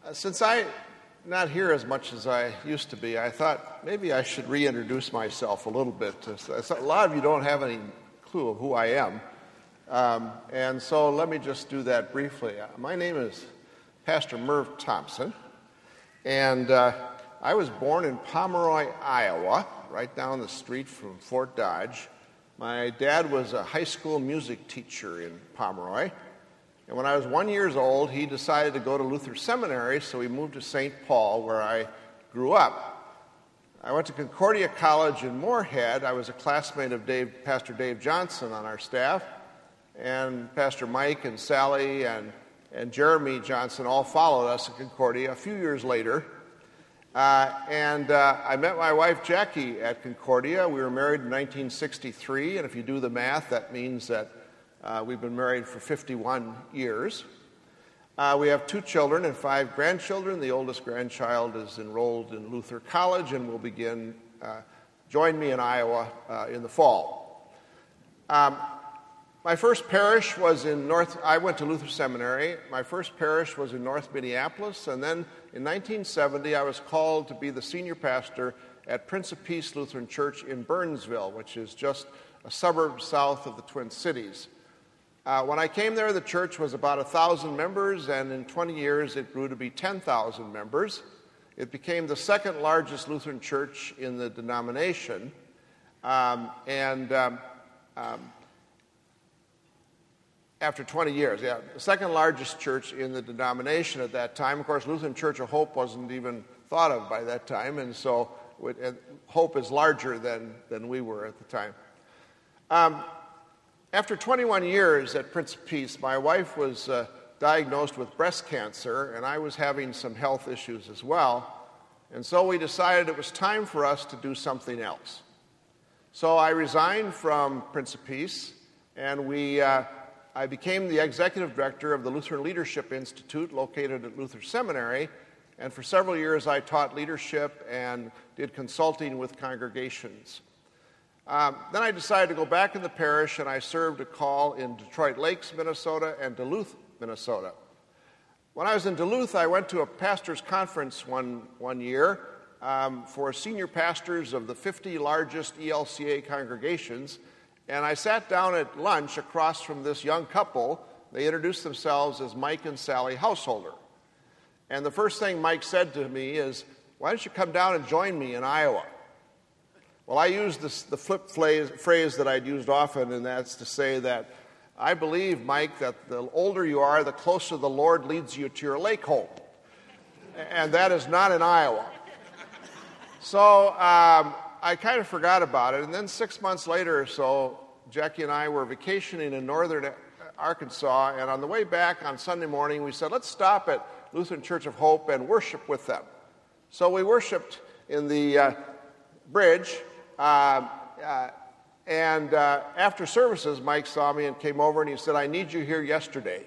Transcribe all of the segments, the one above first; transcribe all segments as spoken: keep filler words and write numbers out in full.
Since I'm not here as much as I used to be, I thought maybe I should reintroduce myself a little bit. A lot of you don't have any clue of who I am, um, and so let me just do that briefly. My name is Pastor Merv Thompson, and uh, I was born in Pomeroy, Iowa, right down the street from Fort Dodge. My dad was a high school music teacher in Pomeroy. And when I was one year old, he decided to go to Luther Seminary, so he moved to Saint Paul, where I grew up. I went to Concordia College in Moorhead. I was a classmate of Dave, Pastor Dave Johnson on our staff, and Pastor Mike and Sally and, and Jeremy Johnson all followed us at Concordia a few years later. Uh, and uh, I met my wife Jackie at Concordia. We were married in nineteen sixty-three, and if you do the math, that means that Uh, we've been married for fifty-one years. Uh, we have two children and five grandchildren. The oldest grandchild is enrolled in Luther College and will begin, uh, join me in Iowa uh, in the fall. Um, my first parish was in North, I went to Luther Seminary. My first parish was in North Minneapolis, and then in nineteen seventy I was called to be the senior pastor at Prince of Peace Lutheran Church in Burnsville, which is just a suburb south of the Twin Cities. Uh, when I came there, the church was about one thousand members, and in twenty years it grew to be ten thousand members. It became the second largest Lutheran church in the denomination, um, and um, um, after twenty years, yeah, the second largest church in the denomination at that time. Of course, Lutheran Church of Hope wasn't even thought of by that time, and so it, and Hope is larger than, than we were at the time. Um, After twenty-one years at Prince of Peace, my wife was uh, diagnosed with breast cancer, and I was having some health issues as well. And so we decided it was time for us to do something else. So I resigned from Prince of Peace, and we, uh, I became the executive director of the Lutheran Leadership Institute located at Luther Seminary. And for several years, I taught leadership and did consulting with congregations. Um, then I decided to go back in the parish, and I served a call in Detroit Lakes, Minnesota, and Duluth, Minnesota. When I was in Duluth, I went to a pastor's conference one, one year um, for senior pastors of the fifty largest E L C A congregations, and I sat down at lunch across from this young couple. They introduced themselves as Mike and Sally Householder. And the first thing Mike said to me is, "Why don't you come down and join me in Iowa?" Well, I used this, the flip phrase that I'd used often, and that's to say that I believe, Mike, that the older you are, the closer the Lord leads you to your lake home. And that is not in Iowa. So um, I kind of forgot about it. And then six months later or so, Jackie and I were vacationing in northern Arkansas, and on the way back on Sunday morning, we said, let's stop at Lutheran Church of Hope and worship with them. So we worshiped in the uh, bridge. Uh, uh, and uh, after services, Mike saw me and came over and he said, I need you here yesterday.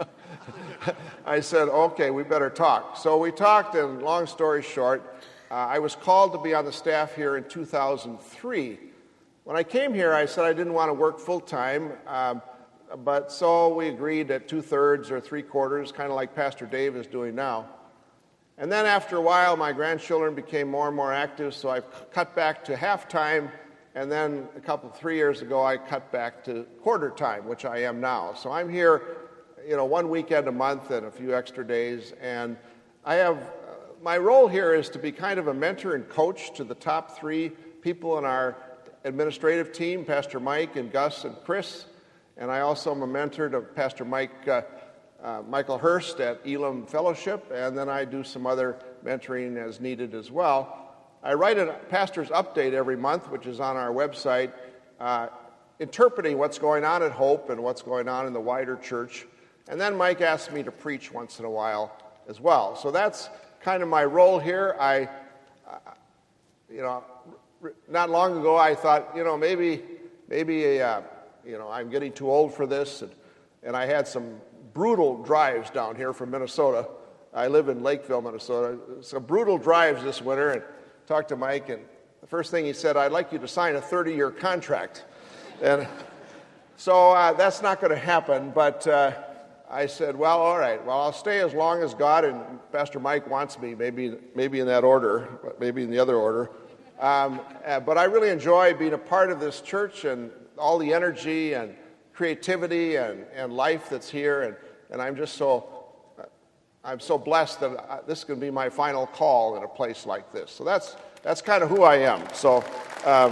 I said, okay, we better talk. So we talked, and long story short, uh, I was called to be on the staff here in two thousand three. When I came here, I said I didn't want to work full-time, um, but so we agreed at two-thirds or three-quarters, kind of like Pastor Dave is doing now. And then after a while, my grandchildren became more and more active, so I cut back to half-time, and then a couple, three years ago, I cut back to quarter-time, which I am now. So I'm here, you know, one weekend a month and a few extra days, and I have, uh, my role here is to be kind of a mentor and coach to the top three people in our administrative team, Pastor Mike and Gus and Chris, and I also am a mentor to Pastor Mike uh, Uh, Michael Hurst at Elam Fellowship, and then I do some other mentoring as needed as well. I write a pastor's update every month, which is on our website, uh, interpreting what's going on at Hope and what's going on in the wider church. And then Mike asks me to preach once in a while as well. So that's kind of my role here. I, uh, you know, not long ago I thought, you know, maybe, maybe, uh, you know, I'm getting too old for this, and, and I had some brutal drives down here from Minnesota. I live in Lakeville, Minnesota. So brutal drives this winter, and talked to Mike, and the first thing he said, I'd like you to sign a thirty-year contract. And so uh, that's not going to happen, but uh, I said, well, all right, well, I'll stay as long as God and Pastor Mike wants me, maybe maybe in that order, but maybe in the other order. Um, uh, but I really enjoy being a part of this church and all the energy and creativity and, and life that's here, and, and I'm just so, uh, I'm so blessed that I, this is going to be my final call in a place like this. So that's, that's kind of who I am. So um,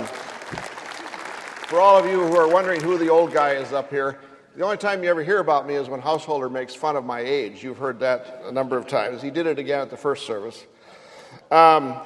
for all of you who are wondering who the old guy is up here, the only time you ever hear about me is when Householder makes fun of my age. You've heard that a number of times. He did it again at the first service. Um,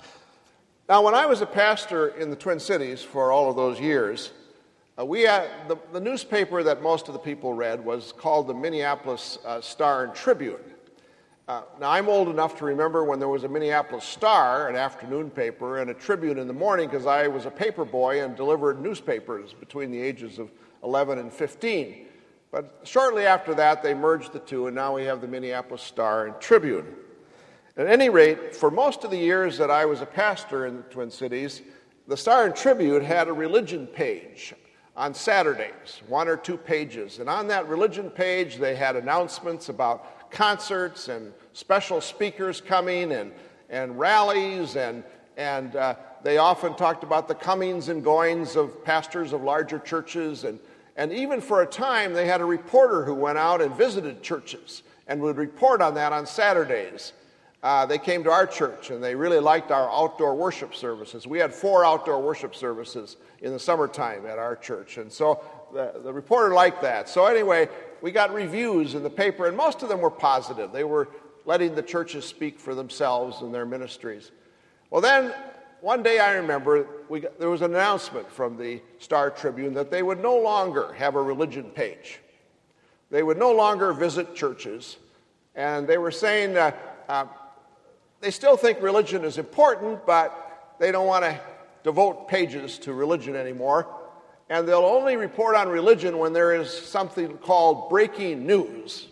now, when I was a pastor in the Twin Cities for all of those years, uh, we had, the, the newspaper that most of the people read was called the Minneapolis uh, Star and Tribune. Uh, now, I'm old enough to remember when there was a Minneapolis Star, an afternoon paper, and a Tribune in the morning because I was a paper boy and delivered newspapers between the ages of eleven and fifteen. But shortly after that, they merged the two, and now we have the Minneapolis Star and Tribune. At any rate, for most of the years that I was a pastor in the Twin Cities, the Star and Tribune had a religion page on Saturdays, one or two pages. And on that religion page, they had announcements about concerts and special speakers coming and, and rallies, and, and uh, they often talked about the comings and goings of pastors of larger churches. And, and even for a time, they had a reporter who went out and visited churches and would report on that on Saturdays. Uh, they came to our church, and they really liked our outdoor worship services. We had four outdoor worship services in the summertime at our church, and so the, the reporter liked that. So anyway, we got reviews in the paper, and most of them were positive. They were letting the churches speak for themselves and their ministries. Well, then, one day I remember we got, there was an announcement from the Star Tribune that they would no longer have a religion page. They would no longer visit churches, and they were saying uh, uh, they still think religion is important, but they don't want to devote pages to religion anymore, and they'll only report on religion when there is something called breaking news.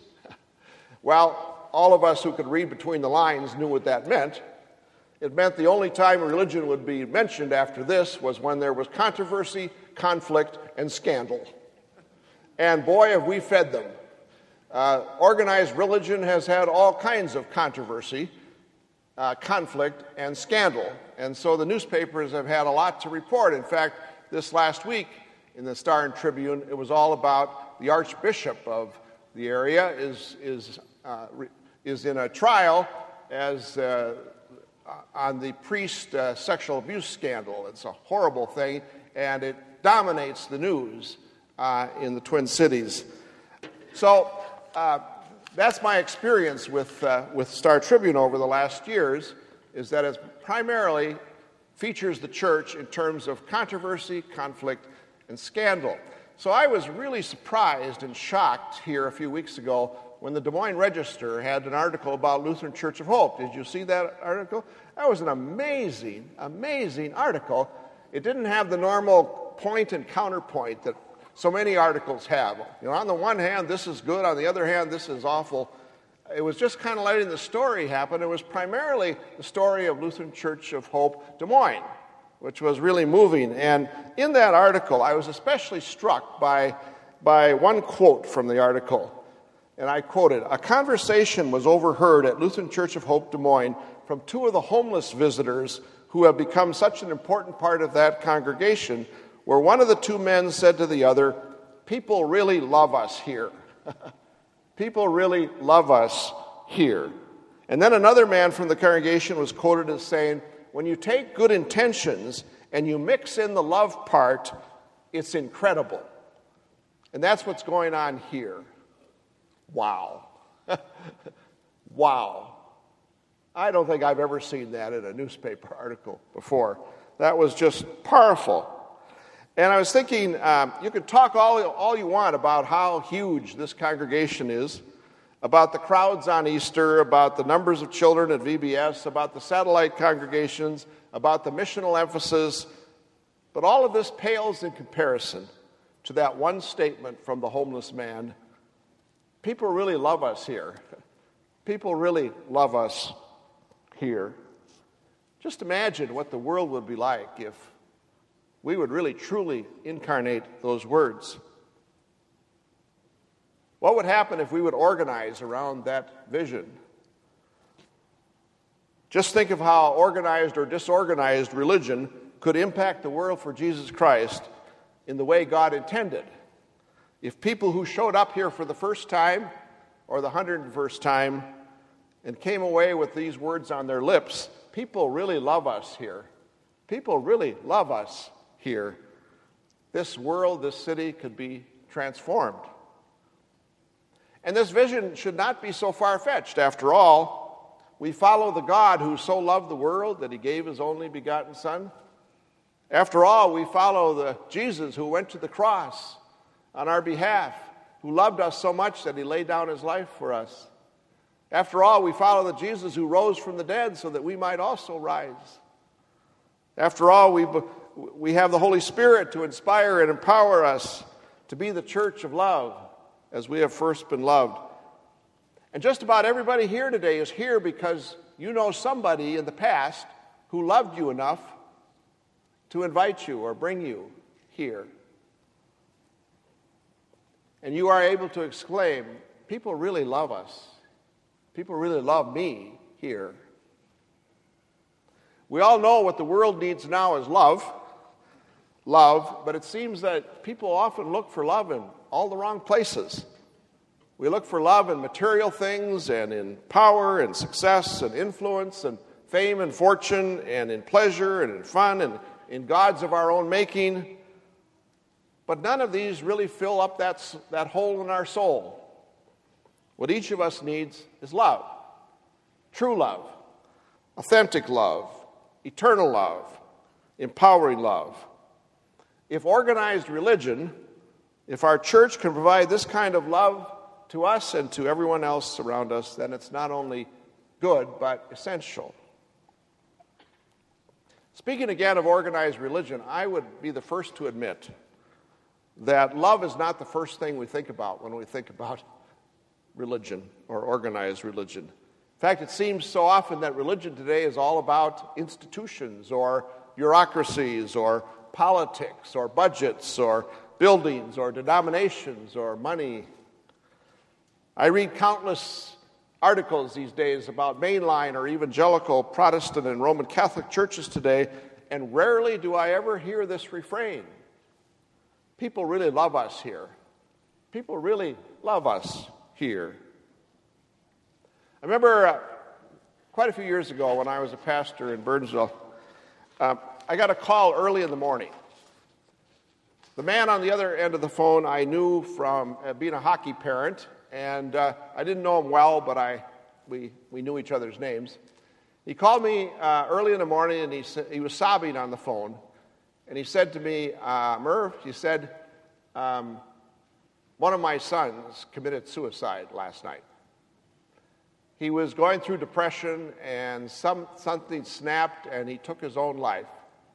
Well, all of us who could read between the lines knew what that meant. It meant the only time religion would be mentioned after this was when there was controversy, conflict, and scandal. And boy, have we fed them. Uh, organized religion has had all kinds of controversy, uh, conflict, and scandal. And so the newspapers have had a lot to report. In fact, this last week in the Star and Tribune, it was all about the Archbishop of the area is, is, uh, re- is in a trial as uh, on the priest uh, sexual abuse scandal. It's a horrible thing, and it dominates the news uh, in the Twin Cities. So uh, that's my experience with uh, with Star Tribune over the last years, is that it primarily features the church in terms of controversy, conflict, and scandal. So I was really surprised and shocked here a few weeks ago when the Des Moines Register had an article about Lutheran Church of Hope. Did you see that article? That was an amazing, amazing article. It didn't have the normal point and counterpoint that so many articles have. You know, on the one hand, this is good. On the other hand, this is awful. It was just kind of letting the story happen. It was primarily the story of Lutheran Church of Hope Des Moines, which was really moving. And in that article, I was especially struck by, by one quote from the article. And I quoted, "A conversation was overheard at Lutheran Church of Hope Des Moines from two of the homeless visitors who have become such an important part of that congregation, where one of the two men said to the other, 'People really love us here.' People really love us here." And then another man from the congregation was quoted as saying, "When you take good intentions and you mix in the love part, it's incredible." And that's what's going on here. Wow. Wow. I don't think I've ever seen that in a newspaper article before. That was just powerful. And I was thinking, um, you could talk all, all you want about how huge this congregation is, about the crowds on Easter, about the numbers of children at V B S, about the satellite congregations, about the missional emphasis, but all of this pales in comparison to that one statement from the homeless man: people really love us here. People really love us here. Just imagine what the world would be like if we would really truly incarnate those words. What would happen if we would organize around that vision? Just think of how organized or disorganized religion could impact the world for Jesus Christ in the way God intended. If people who showed up here for the first time or the hundred and first time and came away with these words on their lips, people really love us here. People really love us here. This world, this city could be transformed. And this vision should not be so far-fetched. After all, we follow the God who so loved the world that he gave his only begotten Son. After all, we follow the Jesus who went to the cross on our behalf, who loved us so much that he laid down his life for us. After all, we follow the Jesus who rose from the dead so that we might also rise. After all, we, we have the Holy Spirit to inspire and empower us to be the church of love as we have first been loved. And just about everybody here today is here because you know somebody in the past who loved you enough to invite you or bring you here. And you are able to exclaim, people really love us. People really love me here. We all know what the world needs now is love. Love, but it seems that people often look for love in all the wrong places. We look for love in material things and in power and success and influence and fame and fortune and in pleasure and in fun and in gods of our own making. But none of these really fill up that, that hole in our soul. What each of us needs is love. True love. Authentic love. Eternal love. Empowering love. If organized religion, if our church can provide this kind of love to us and to everyone else around us, then it's not only good, but essential. Speaking again of organized religion, I would be the first to admit that love is not the first thing we think about when we think about religion or organized religion. In fact, it seems so often that religion today is all about institutions or bureaucracies or politics or budgets or buildings or denominations or money. I read countless articles these days about mainline or evangelical Protestant and Roman Catholic churches today, and rarely do I ever hear this refrain. People really love us here. People really love us here. I remember uh, quite a few years ago when I was a pastor in Burnsville, uh, I got a call early in the morning. The man on the other end of the phone I knew from uh, being a hockey parent, and uh, I didn't know him well, but I we we knew each other's names. He called me uh, early in the morning, and he sa- he was sobbing on the phone, and he said to me, uh, Merv, he said, um, one of my sons committed suicide last night. He was going through depression, and some something snapped, and he took his own life.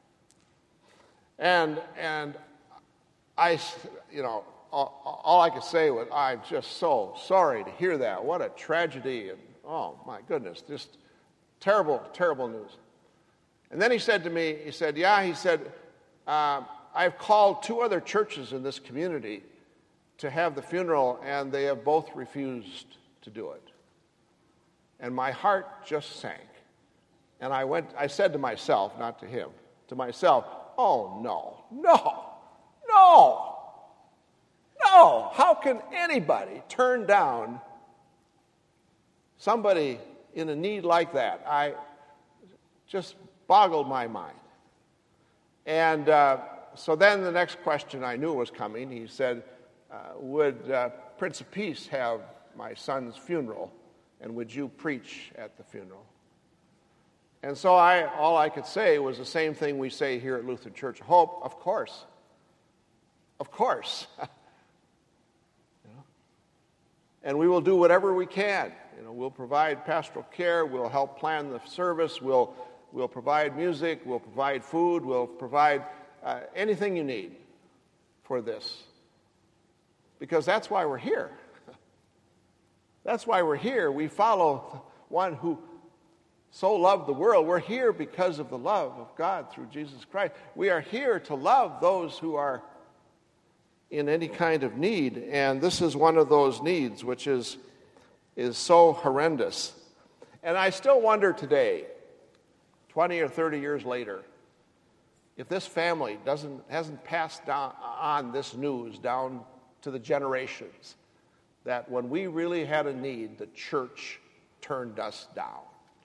And and I, you know, all, all I could say was, I'm just so sorry to hear that. What a tragedy, and oh my goodness, just terrible, terrible news. And then he said to me, he said, yeah, he said, uh, I've called two other churches in this community to have the funeral, and they have both refused to do it. And my heart just sank. And I went, I said to myself, not to him, to myself, oh no, no, no, no. How can anybody turn down somebody in a need like that? I just boggled my mind. And uh, so then the next question I knew was coming. He said, uh, would uh, Prince of Peace have my son's funeral? And would you preach at the funeral? And so I, all I could say was the same thing we say here at Lutheran Church of Hope. Of course. Of course. You know? And we will do whatever we can. You know, we'll provide pastoral care. We'll help plan the service. We'll, we'll provide music. We'll provide food. We'll provide uh, anything you need for this. Because that's why we're here. That's why we're here. We follow one who so loved the world. We're here because of the love of God through Jesus Christ. We are here to love those who are in any kind of need, and this is one of those needs which is, is so horrendous. And I still wonder today, twenty or thirty years later, if this family doesn't hasn't passed down on this news down to the generations, that when we really had a need, the church turned us down.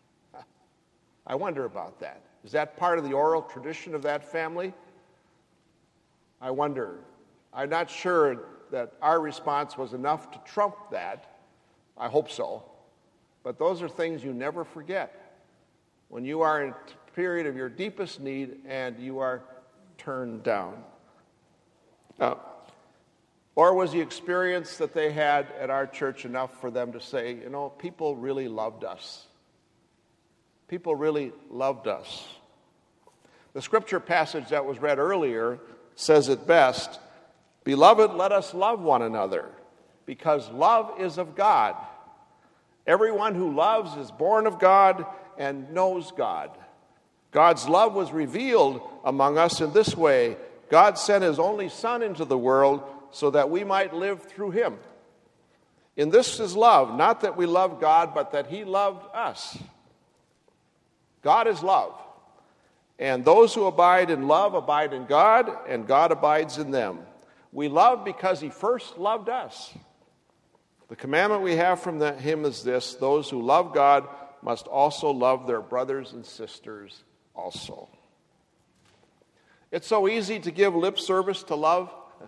I wonder about that. Is that part of the oral tradition of that family? I wonder. I'm not sure that our response was enough to trump that. I hope so. But those are things you never forget. When you are in a period of your deepest need and you are turned down. Uh, or was the experience that they had at our church enough for them to say, you know, people really loved us. People really loved us. The scripture passage that was read earlier says it best, "Beloved, let us love one another, because love is of God. Everyone who loves is born of God and knows God. God's love was revealed among us in this way. God sent his only Son into the world so that we might live through him. In this is love, not that we love God, but that he loved us." God is love. And those who abide in love abide in God, and God abides in them. We love because he first loved us. The commandment we have from the, him is this: those who love God must also love their brothers and sisters also. It's so easy to give lip service to love.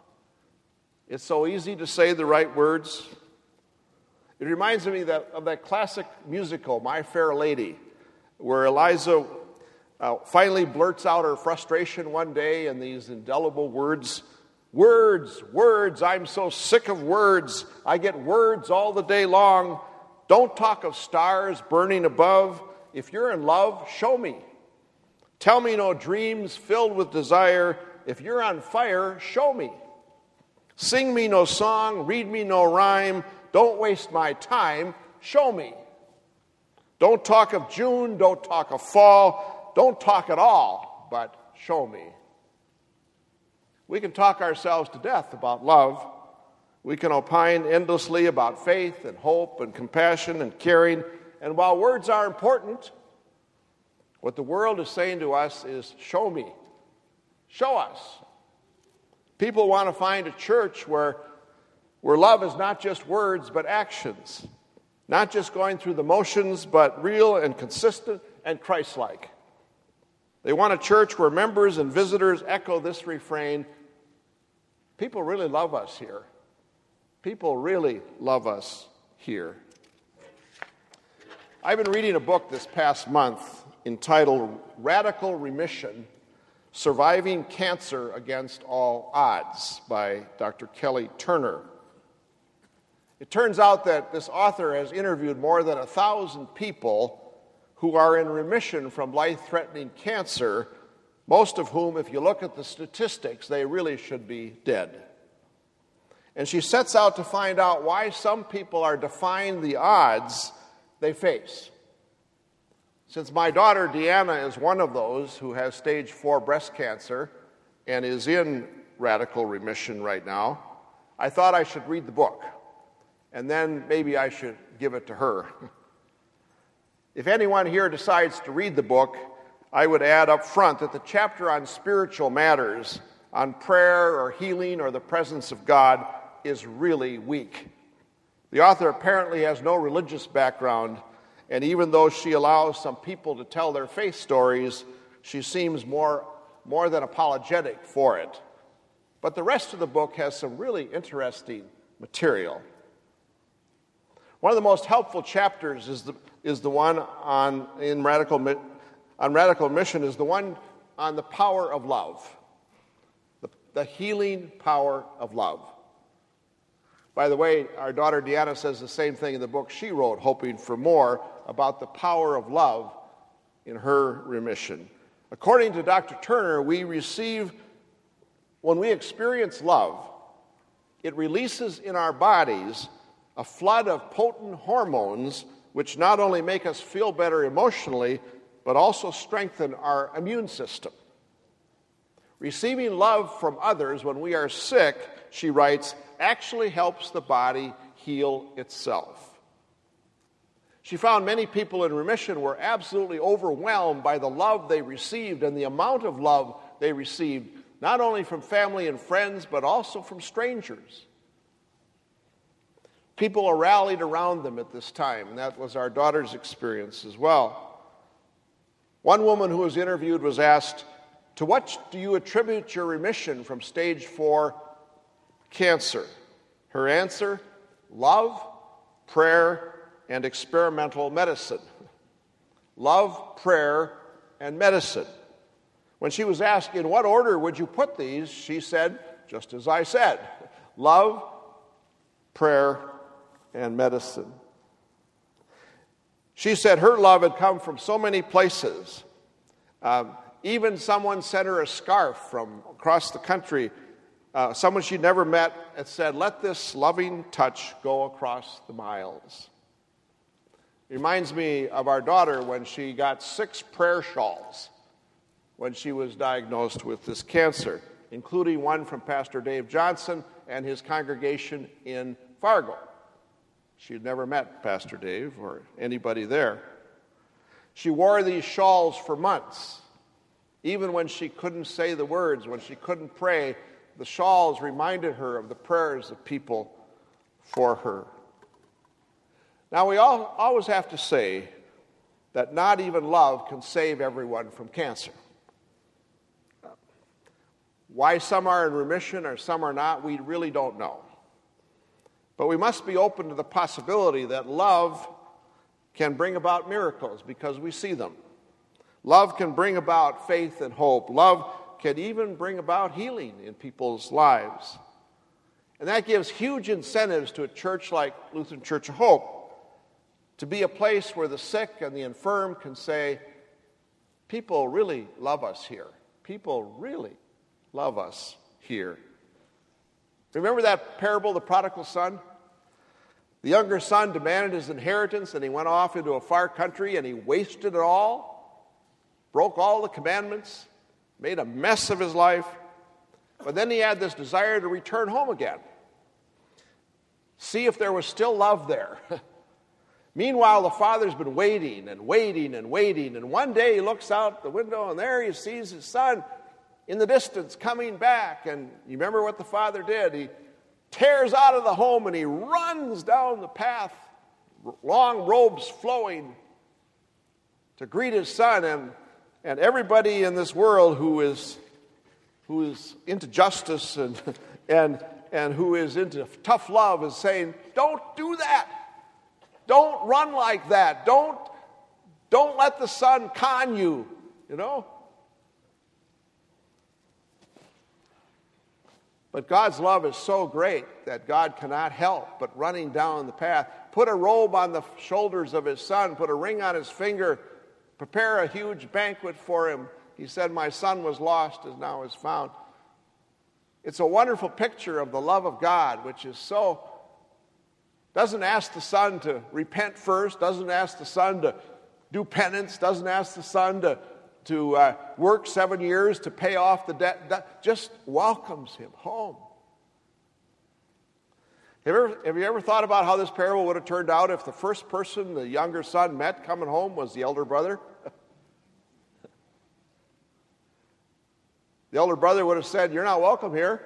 It's so easy to say the right words. It reminds me that, of that classic musical, My Fair Lady, where Eliza uh, finally blurts out her frustration one day in these indelible words. Words, words, I'm so sick of words. I get words all the day long. Don't talk of stars burning above. If you're in love, show me. Tell me no dreams filled with desire. If you're on fire, show me. Sing me no song, read me no rhyme. Don't waste my time, show me. Don't talk of June, don't talk of fall, don't talk at all, but show me. We can talk ourselves to death about love. We can opine endlessly about faith and hope and compassion and caring. And while words are important, what the world is saying to us is, show me. Show us. People want to find a church where, where love is not just words, but actions. Not just going through the motions, but real and consistent and Christ-like. They want a church where members and visitors echo this refrain: people really love us here. People really love us here. I've been reading a book this past month entitled Radical Remission: Surviving Cancer Against All Odds by Doctor Kelly Turner. It turns out that this author has interviewed more than a thousand people who are in remission from life-threatening cancer, most of whom, if you look at the statistics, they really should be dead. And she sets out to find out why some people are defying the odds they face. Since my daughter Deanna is one of those who has stage four breast cancer and is in radical remission right now, I thought I should read the book, and then maybe I should give it to her. If anyone here decides to read the book, I would add up front that the chapter on spiritual matters, on prayer or healing or the presence of God, is really weak. The author apparently has no religious background, and even though she allows some people to tell their faith stories, she seems more, more than apologetic for it. But the rest of the book has some really interesting material. One of the most helpful chapters is the, is the one on, in radical, on radical mission, is the one on the power of love, the, the healing power of love. By the way, our daughter Deanna says the same thing in the book she wrote, hoping for more about the power of love in her remission. According to Doctor Turner, we receive, when we experience love, it releases in our bodies a flood of potent hormones which not only make us feel better emotionally, but also strengthen our immune system. Receiving love from others when we are sick, she writes, actually helps the body heal itself. She found many people in remission were absolutely overwhelmed by the love they received and the amount of love they received, not only from family and friends, but also from strangers. People are rallied around them at this time, and that was our daughter's experience as well. One woman who was interviewed was asked, "To what do you attribute your remission from stage four cancer?" Her answer, love, prayer, and experimental medicine. Love, prayer, and medicine. When she was asked, in what order would you put these, she said, just as I said, love, prayer, and medicine. She said her love had come from so many places. Um, even someone sent her a scarf from across the country. Uh, someone she'd never met had said, let this loving touch go across the miles. It reminds me of our daughter when she got six prayer shawls when she was diagnosed with this cancer, including one from Pastor Dave Johnson and his congregation in Fargo. She had never met Pastor Dave or anybody there. She wore these shawls for months. Even when she couldn't say the words, when she couldn't pray, the shawls reminded her of the prayers of people for her. Now, we all always have to say that not even love can save everyone from cancer. Why some are in remission or some are not, we really don't know. But we must be open to the possibility that love can bring about miracles because we see them. Love can bring about faith and hope. Love can even bring about healing in people's lives. And that gives huge incentives to a church like Lutheran Church of Hope to be a place where the sick and the infirm can say, people really love us here. People really love us here. Remember that parable, the prodigal son? The younger son demanded his inheritance, and he went off into a far country, and he wasted it all, broke all the commandments, made a mess of his life. But then he had this desire to return home again, see if there was still love there. Meanwhile, the father's been waiting and waiting and waiting, and one day he looks out the window, and there he sees his son in the distance coming back. And you remember what the father did? He tears out of the home and he runs down the path, long robes flowing, to greet his son. And, and everybody in this world who is, who is into justice and, and, and who is into tough love is saying, don't do that. Don't run like that. Don't, don't let the son con you, you know. But God's love is so great that God cannot help but running down the path, put a robe on the shoulders of his son, put a ring on his finger, prepare a huge banquet for him. He said, my son was lost, is now is found. It's a wonderful picture of the love of God, which is so, doesn't ask the son to repent first, doesn't ask the son to do penance, doesn't ask the son to to uh, work seven years to pay off the debt, that just welcomes him home. Have you, ever, have you ever thought about how this parable would have turned out if the first person the younger son met coming home was the elder brother? The elder brother would have said, you're not welcome here.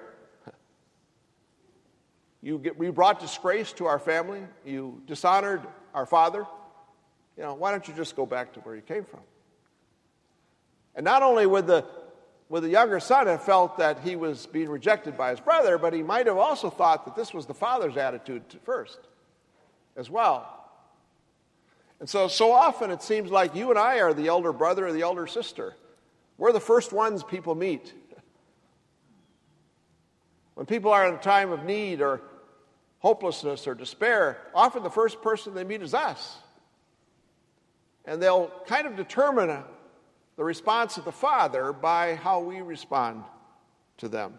You, get, you brought disgrace to our family. You dishonored our father. You know, why don't you just go back to where you came from? And not only would the, would the younger son have felt that he was being rejected by his brother, but he might have also thought that this was the father's attitude first as well. And so, so often it seems like you and I are the elder brother or the elder sister. We're the first ones people meet. When people are in a time of need or hopelessness or despair, often the first person they meet is us. And they'll kind of determine a, the response of the Father by how we respond to them.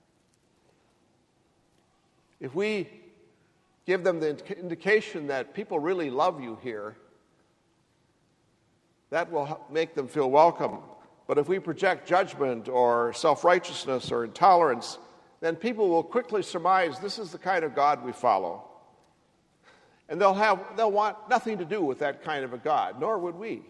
If we give them the indication that people really love you here, that will make them feel welcome. But if we project judgment or self-righteousness or intolerance, then people will quickly surmise this is the kind of God we follow. And they'll have they'll want nothing to do with that kind of a God, nor would we.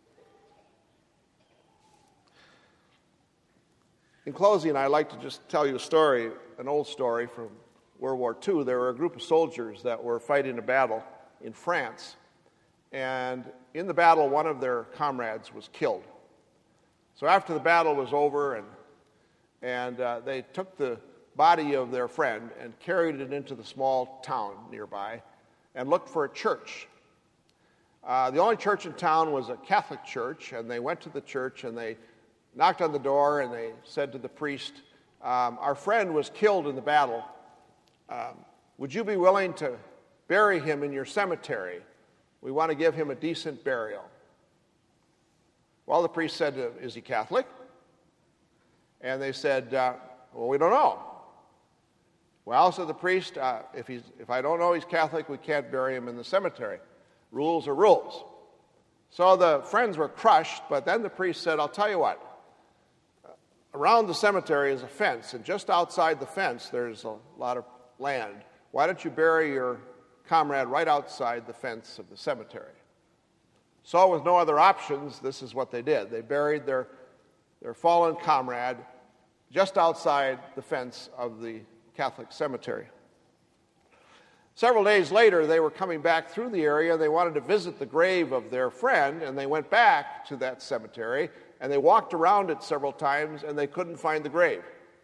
In closing, I'd like to just tell you a story, an old story from World War Two. There were a group of soldiers that were fighting a battle in France. And in the battle, one of their comrades was killed. So after the battle was over, and, and uh, they took the body of their friend and carried it into the small town nearby and looked for a church. Uh, the only church in town was a Catholic church, and they went to the church and they knocked on the door and they said to the priest, um, our friend was killed in the battle. Um, would you be willing to bury him in your cemetery? We want to give him a decent burial. Well, the priest said, is he Catholic? And they said, uh, well, we don't know. Well, said the priest, uh, if, he's, if I don't know he's Catholic, we can't bury him in the cemetery. Rules are rules. So the friends were crushed, but then the priest said, I'll tell you what. Around the cemetery is a fence, and just outside the fence there's a lot of land. Why don't you bury your comrade right outside the fence of the cemetery? So with no other options, this is what they did. They buried their, their fallen comrade just outside the fence of the Catholic cemetery. Several days later, they were coming back through the area. They wanted to visit the grave of their friend, and they went back to that cemetery, and they walked around it several times, and they couldn't find the grave.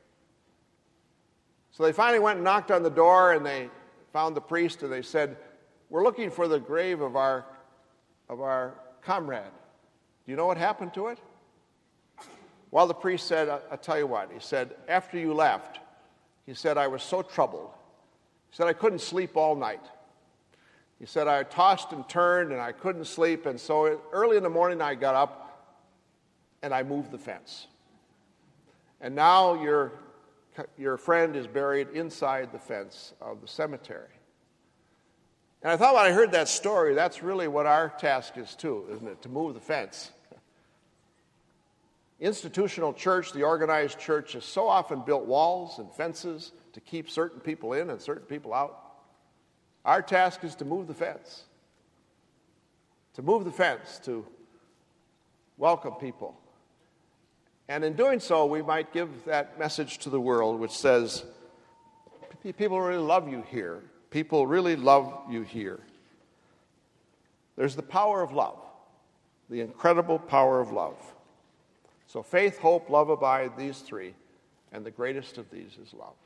So they finally went and knocked on the door, and they found the priest, and they said, we're looking for the grave of our, of our comrade. Do you know what happened to it? Well, the priest said, I'll tell you what. He said, after you left, he said, I was so troubled. He said, I couldn't sleep all night. He said, I tossed and turned, and I couldn't sleep, and so early in the morning I got up, and I moved the fence. And now your, your friend is buried inside the fence of the cemetery. And I thought when I heard that story, that's really what our task is too, isn't it? To move the fence. Institutional church, the organized church, has so often built walls and fences to keep certain people in and certain people out. Our task is to move the fence. To move the fence, to welcome people. And in doing so, we might give that message to the world which says, people really love you here. People really love you here. There's the power of love, the incredible power of love. So faith, hope, love abide, these three, and the greatest of these is love.